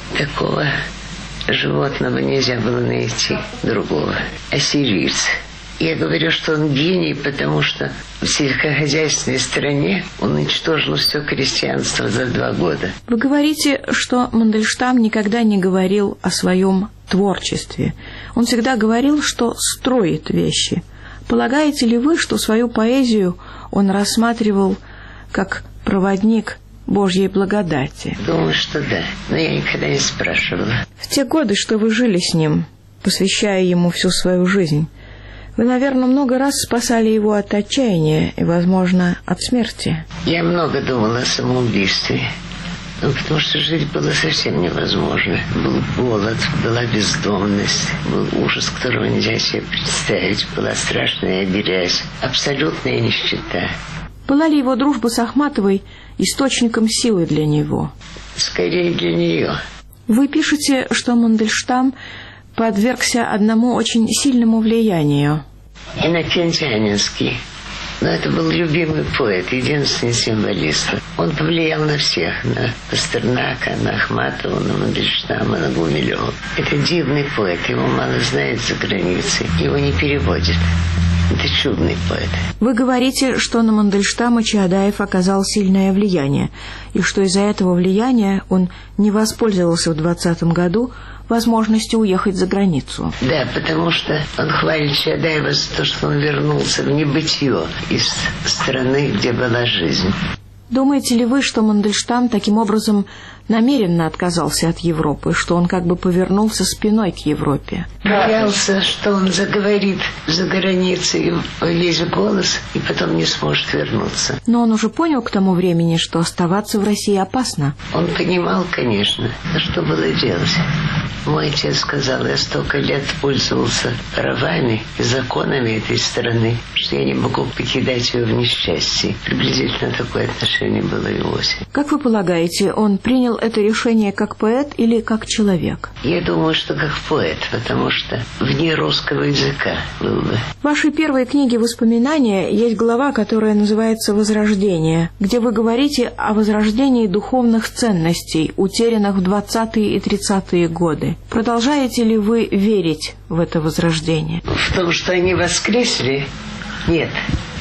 S11: Такого животного нельзя было найти, другого. Ассирийц. Я говорю, что он гений, потому что в сельскохозяйственной стране он уничтожил все крестьянство за два года.
S12: Вы говорите, что Мандельштам никогда не говорил о своем творчестве. Он всегда говорил, что строит вещи. Полагаете ли вы, что свою поэзию он рассматривал как проводник Божьей благодати?
S11: Думаю, что да, но я никогда не спрашивала.
S12: В те годы, что вы жили с ним, посвящая ему всю свою жизнь, вы, наверное, много раз спасали его от отчаяния и, возможно, от смерти.
S11: Я много думала о самоубийстве, ну, потому что жить было совсем невозможно. Был голод, была бездомность, был ужас, которого нельзя себе представить, была страшная грязь, абсолютная нищета.
S12: Была ли его дружба с Ахматовой источником силы для него?
S11: Скорее для нее.
S12: Вы пишете, что Мандельштам подвергся одному очень сильному влиянию.
S11: Иннокентианинский. Но это был любимый поэт, единственный символист. Он повлиял на всех, на Пастернака, на Ахматову, на Мандельштама, на Гумилева. Это дивный поэт, его мало знают за границей, его не переводят. Это чудный поэт.
S12: Вы говорите, что на Мандельштама Чаадаев оказал сильное влияние, и что из-за этого влияния он не воспользовался в двадцатом году возможностью уехать за границу.
S11: Да, потому что он хвалит Чаадаева за то, что он вернулся в небытие из страны, где была жизнь.
S12: Думаете ли вы, что Мандельштам таким образом намеренно отказался от Европы, что он как бы повернулся спиной к Европе?
S11: Боялся, что он заговорит за границей весь голос и потом не сможет вернуться.
S12: Но он уже понял к тому времени, что оставаться в России опасно.
S11: Он понимал, конечно, но что было делать? Мой отец сказал, я столько лет пользовался правами и законами этой страны, что я не могу покидать ее в несчастье. Приблизительно такое отношение было и у Иосифа.
S12: Как вы полагаете, он принял это решение как поэт или как человек?
S11: Я думаю, что как поэт, потому что вне русского языка был бы.
S12: В вашей первой книге «Воспоминания» есть глава, которая называется «Возрождение», где вы говорите о возрождении духовных ценностей, утерянных в двадцатые и тридцатые годы. Продолжаете ли вы верить в это возрождение?
S11: В том, что они воскресли? Нет.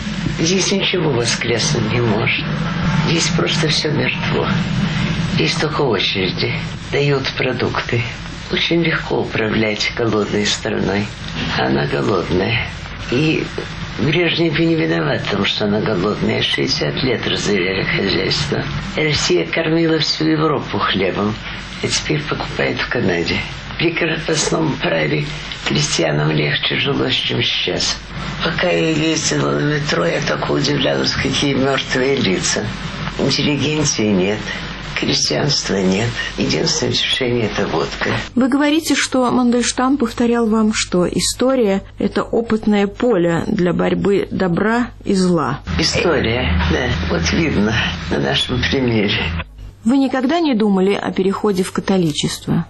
S11: Здесь ничего воскреснуть не может. Здесь просто все мертво. Здесь только очереди. Дают продукты. Очень легко управлять голодной страной. Она голодная. И Брежнев и не виноват в том, что она голодная. шестьдесят лет разоряли хозяйство. Россия кормила всю Европу хлебом, а теперь покупает в Канаде. При крепостном праве крестьянам легче жилось, чем сейчас. Пока я ездила на метро, я только удивлялась, какие мертвые лица. Интеллигенции нет, крестьянства нет. Единственное утешение – это водка.
S12: Вы говорите, что Мандельштам повторял вам, что история – это опытное поле для борьбы добра и зла.
S11: История, да, вот видно на нашем примере.
S12: Вы никогда не думали о переходе в католичество?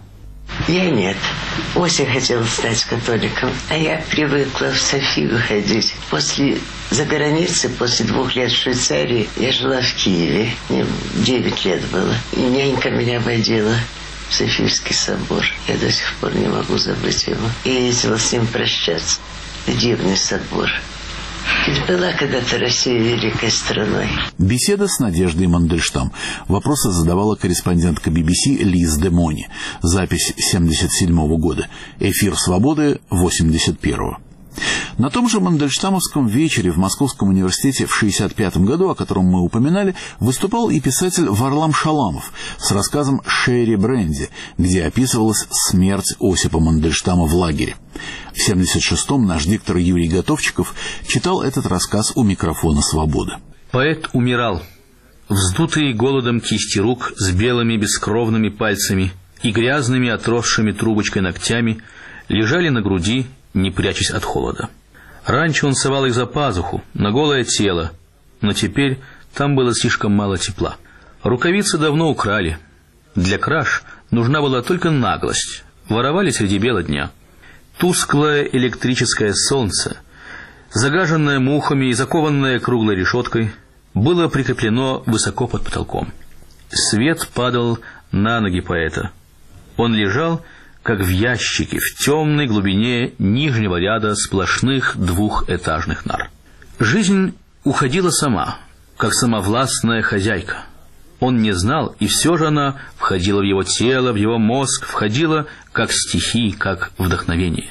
S11: Я нет. Ося хотела стать католиком, а я привыкла в Софию ходить. После за границей, после двух лет в Швейцарии, я жила в Киеве. Мне девять лет было. И нянька меня водила в Софийский собор. Я до сих пор не могу забыть его. Я ездила с ним прощаться. Дивный собор. Ведь была когда-то Россия великой страной.
S2: Беседа с Надеждой Мандельштам. Вопросы задавала корреспондентка би би си Лиз де Мони. Запись семьдесят седьмого года. Эфир «Свободы» восемьдесят первого. На том же Мандельштамовском вечере в Московском университете в шестьдесят пятом году, о котором мы упоминали, выступал и писатель Варлам Шаламов с рассказом «Шерри Бренди», где описывалась смерть Осипа Мандельштама в лагере. В семьдесят шестом наш диктор Юрий Готовчиков читал этот рассказ у микрофона «Свободы».
S13: Поэт умирал. Вздутые голодом кисти рук с белыми бескровными пальцами и грязными отросшими трубочкой ногтями лежали на груди, не прячась от холода. Раньше он совал их за пазуху, на голое тело, но теперь там было слишком мало тепла. Рукавицы давно украли. Для краж нужна была только наглость. Воровали среди бела дня. Тусклое электрическое солнце, загаженное мухами и закованное круглой решеткой, было прикреплено высоко под потолком. Свет падал на ноги поэта. Он лежал, как в ящике, в темной глубине нижнего ряда сплошных двухэтажных нар. Жизнь уходила сама, как самовластная хозяйка. Он не знал, и все же она входила в его тело, в его мозг, входила как стихи, как вдохновение.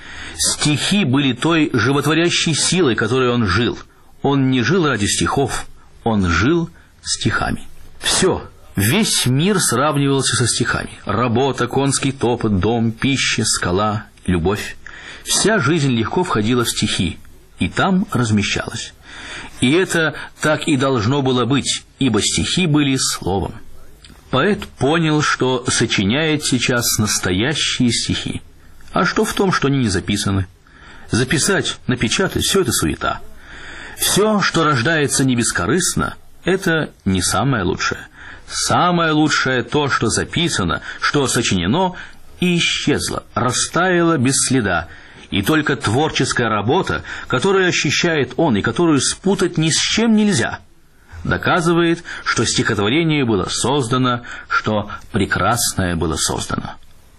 S13: Стихи были той животворящей силой, которой он жил. Он не жил ради стихов, он жил стихами. Все, весь мир сравнивался со стихами. Работа, конский топот, дом, пища, скала, любовь. Вся жизнь легко входила в стихи, и там размещалась. И это так и должно было быть, ибо стихи были словом. Поэт понял, что сочиняет сейчас настоящие стихи. А что в том, что они не записаны? Записать, напечатать — все это суета. Все, что рождается не бескорыстно, это не самое лучшее. Самое лучшее то, что записано, что сочинено и исчезло, растаяло без следа. И только творческая работа, которую ощущает он и которую спутать ни с чем нельзя, доказывает, что стихотворение было создано, что прекрасное было создано.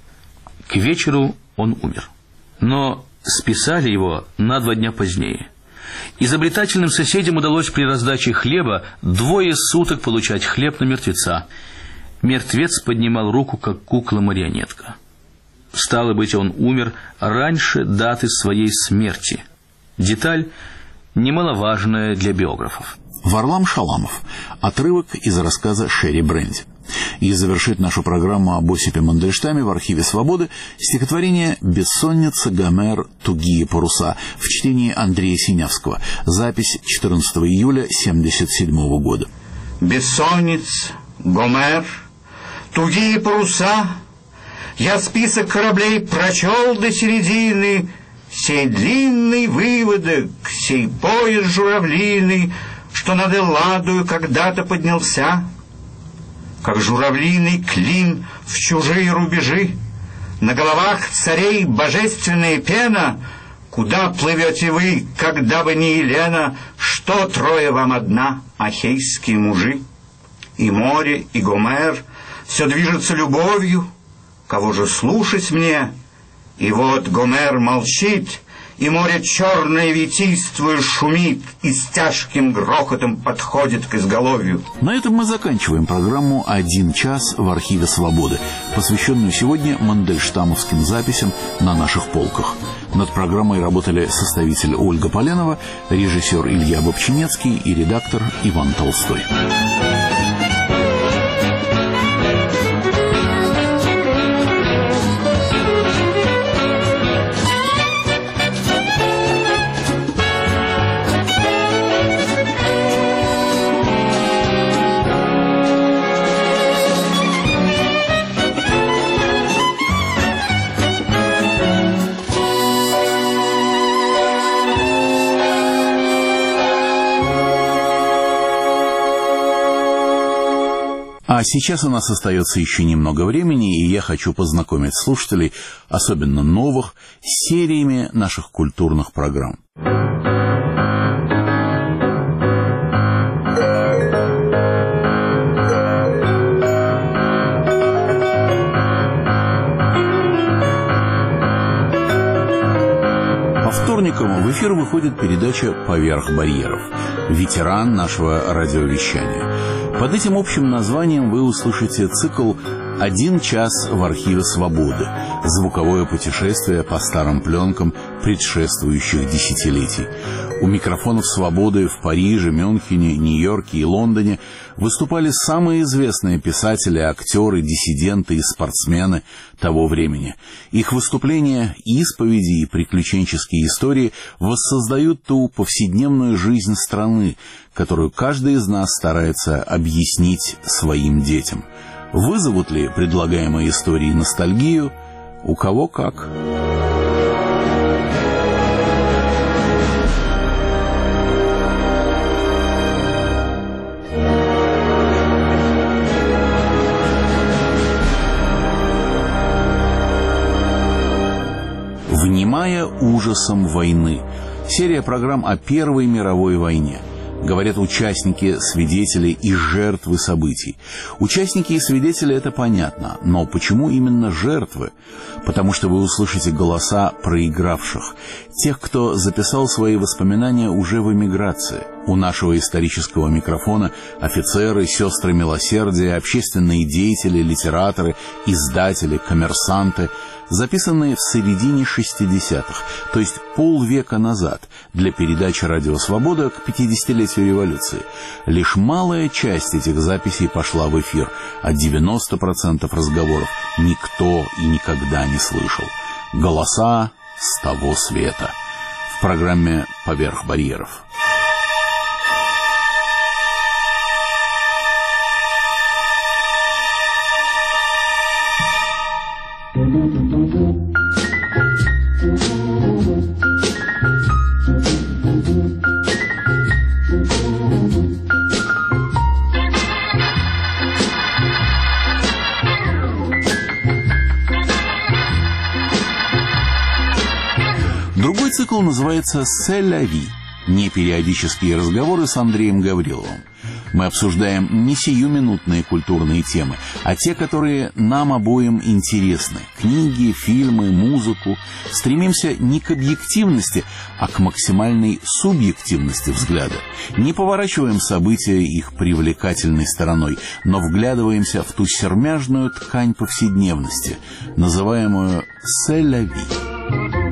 S13: К вечеру он умер. Но списали его на два дня позднее. Изобретательным соседям удалось при раздаче хлеба двое суток получать хлеб на мертвеца. Мертвец поднимал руку, как кукла-марионетка. Стало быть, он умер раньше даты своей смерти. Деталь немаловажная для биографов.
S2: Варлам Шаламов. Отрывок из рассказа Шерри Бренди. И завершит нашу программу об Осипе Мандельштаме в архиве «Свободы» стихотворение «Бессонница, Гомер, тугие паруса» в чтении Андрея Синявского. Запись четырнадцатого июля семьдесят седьмого года.
S14: Бессонница, Гомер, тугие паруса. Я список кораблей прочел до середины, сей длинный выводок, сей пояс журавлиный, что над Элладою когда-то поднялся, как журавлиный клин в чужие рубежи. На головах царей божественная пена. Куда плывете вы, когда бы не Елена? Что трое вам одна, ахейские мужи? И море, и Гомер все движется любовью. Кого же слушать мне? И вот Гомер молчит, и море черное ветийствуя шумит, и с тяжким грохотом подходит к изголовью.
S2: На этом мы заканчиваем программу «Один час в архиве «Свободы», посвященную сегодня мандельштамовским записям на наших полках. Над программой работали составитель Ольга Поленова, режиссер Илья Бобчинецкий и редактор Иван Толстой. А сейчас у нас остается еще немного времени, и я хочу познакомить слушателей, особенно новых, с сериями наших культурных программ. По вторникам в эфир выходит передача «Поверх барьеров», ветеран нашего радиовещания. Под этим общим названием вы услышите цикл «Один час в архиве «Свободы», звуковое путешествие по старым пленкам предшествующих десятилетий. У микрофонов «Свободы» в Париже, Мюнхене, Нью-Йорке и Лондоне выступали самые известные писатели, актеры, диссиденты и спортсмены того времени. Их выступления, исповеди и приключенческие истории воссоздают ту повседневную жизнь страны, которую каждый из нас старается объяснить своим детям. Вызовут ли предлагаемые истории ностальгию? У кого как. «Внимая ужасом войны» — серия программ о Первой мировой войне. Говорят участники, свидетели и жертвы событий. Участники и свидетели — это понятно, но почему именно жертвы? Потому что вы услышите голоса проигравших, тех, кто записал свои воспоминания уже в эмиграции. У нашего исторического микрофона офицеры, сестры милосердия, общественные деятели, литераторы, издатели, коммерсанты, записанные в середине шестидесятых, то есть полвека назад, для передачи «Радио Свобода» к пятидесятилетию революции. Лишь малая часть этих записей пошла в эфир, а девяносто процентов разговоров никто и никогда не слышал. Голоса с того света. В программе «Поверх барьеров». Другой цикл называется «C'est la vie» — непериодические разговоры с Андреем Гавриловым. Мы обсуждаем не сиюминутные культурные темы, а те, которые нам обоим интересны. Книги, фильмы, музыку. Стремимся не к объективности, а к максимальной субъективности взгляда. Не поворачиваем события их привлекательной стороной, но вглядываемся в ту сермяжную ткань повседневности, называемую «C'est la vie».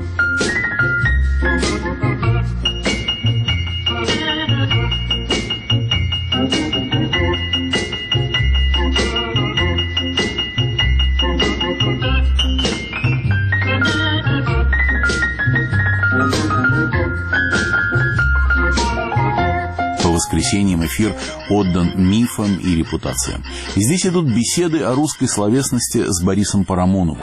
S2: По воскресеньям эфир отдан мифам и репутациям. Здесь идут беседы о русской словесности с Борисом Парамоновым.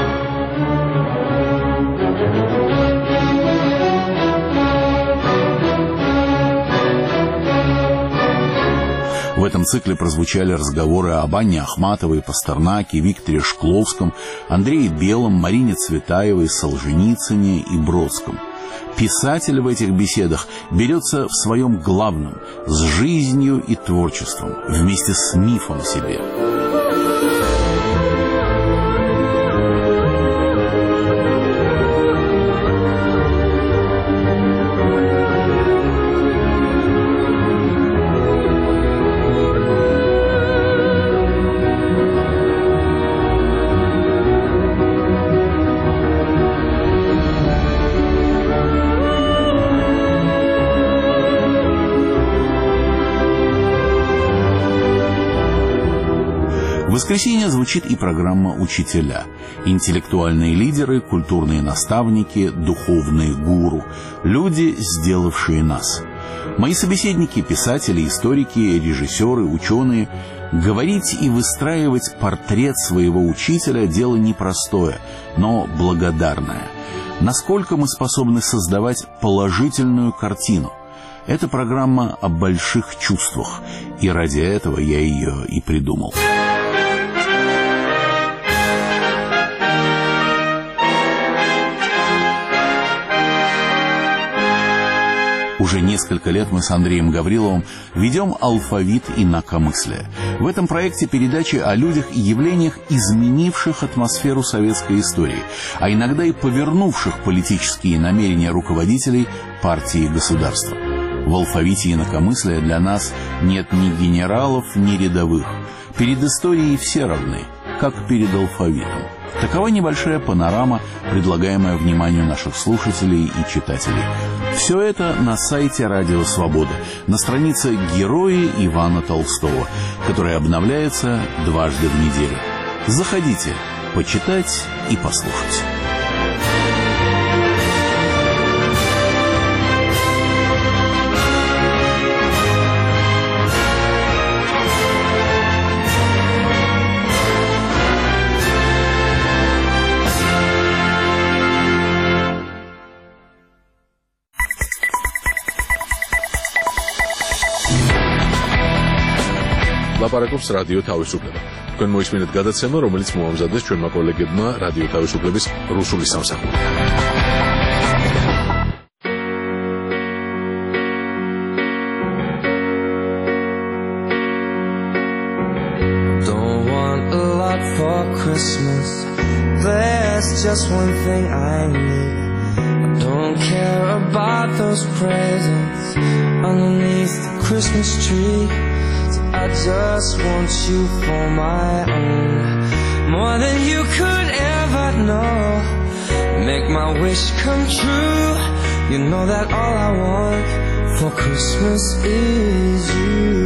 S2: В этом цикле прозвучали разговоры об Анне Ахматовой, Пастернаке, Викторе Шкловском, Андрее Белом, Марине Цветаевой, Солженицыне и Бродском. Писатель в этих беседах берется в своем главном – с жизнью и творчеством, вместе с мифом себе. В воскресенье звучит и программа «Учителя». Интеллектуальные лидеры, культурные наставники, духовные гуру. Люди, сделавшие нас. Мои собеседники, писатели, историки, режиссеры, ученые. Говорить и выстраивать портрет своего учителя – дело непростое, но благодарное. Насколько мы способны создавать положительную картину? Это программа о больших чувствах, и ради этого я ее и придумал. Уже несколько лет мы с Андреем Гавриловым ведем «Алфавит инакомыслия». В этом проекте передачи о людях и явлениях, изменивших атмосферу советской истории, а иногда и повернувших политические намерения руководителей партии и государства. В «Алфавите инакомыслия» для нас нет ни генералов, ни рядовых. Перед историей все равны, как перед алфавитом. Такова небольшая панорама, предлагаемая вниманию наших слушателей и читателей. Все это на сайте «Радио Свобода», на странице «Герои Ивана Толстого», которая обновляется дважды в неделю. Заходите, почитать и послушать.
S1: ლაპარაკობს რადიო თავისუფლება. თქვენ მოისმინეთ გადაცემა, რომელიც მოამზადეს ჩვენმა კოლეგებმა რადიო თავისუფლების რუსული სამსახური.
S15: Christmas, there's just one thing I need. I don't care about those presents underneath the Christmas tree. So I just want you for my own, more than you could ever know. Make my wish come true. You know that all I want for Christmas is you.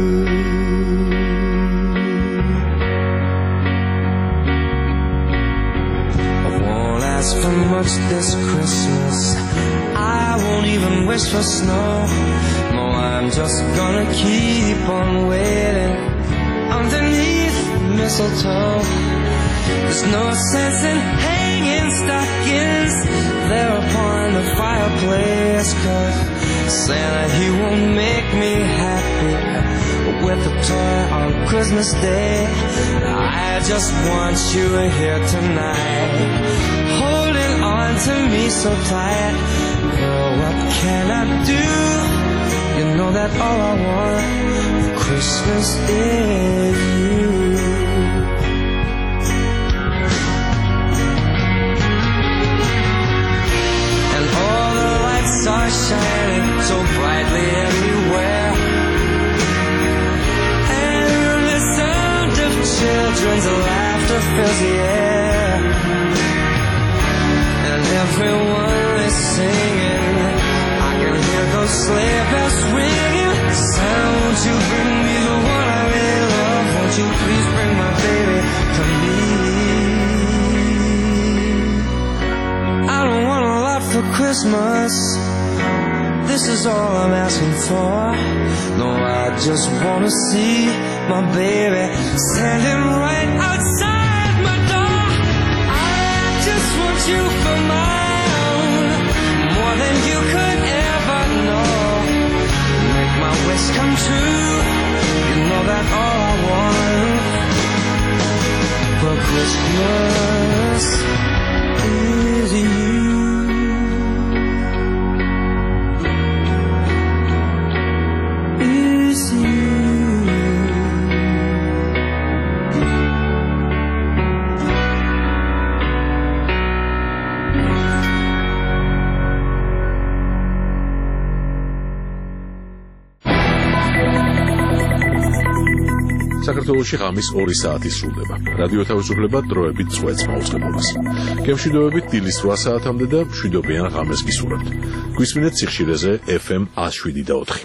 S15: I won't ask for much this Christmas. I won't even wish for snow. No, I'm just gonna keep on waiting underneath mistletoe. There's no sense in hanging stockings there upon the fireplace, 'cause Santa, he won't make me happy with a toy on Christmas Day. I just want you here tonight, holding on to me so tight. Girl, what can I do? You know that all I want for Christmas is you. Are shining so brightly everywhere, and the sound of children's laughter fills the air, and everyone is singing. I can hear those sleigh bells ringing. Santa, won't you bring me the one I really love? Won't you please bring my baby to me? I don't want a lot for Christmas. This is all I'm asking for. No, I just wanna see my baby standing right outside my door. I just want you for my own, more than you could ever know. Make my wish come true. You know that all I want for Christmas is you.
S1: საქართველოში ღამის ორი საათი სრულდება. რადიო თავისუფლება დროებით წვეთს მაუწყებლობას. გემშვიდობებით დილის რვა საათამდე და მშვიდობიან ღამეს გისურვებთ. გვისმინეთ სიხშირეზე ეფ ემ one oh seven და four.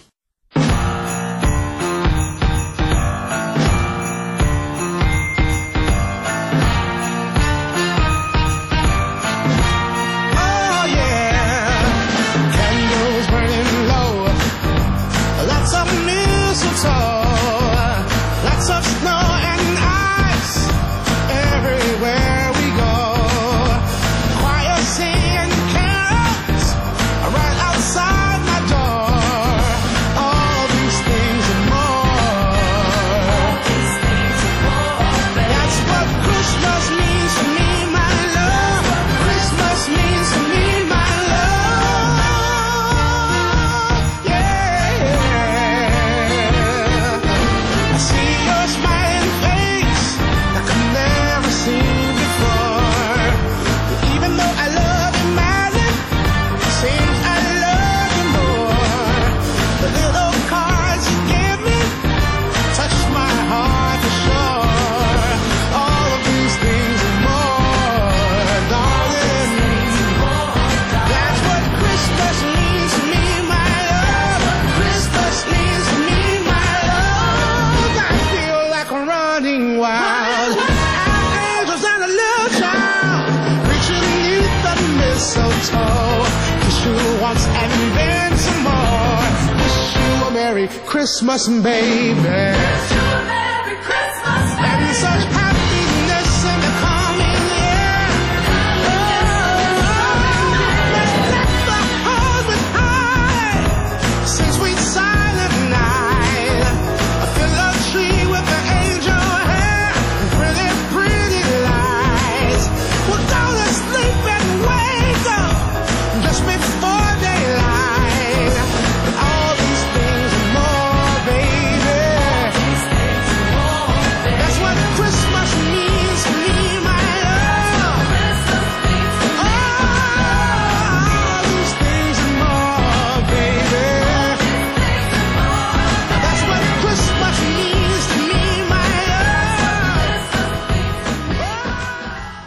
S16: Christmas, baby.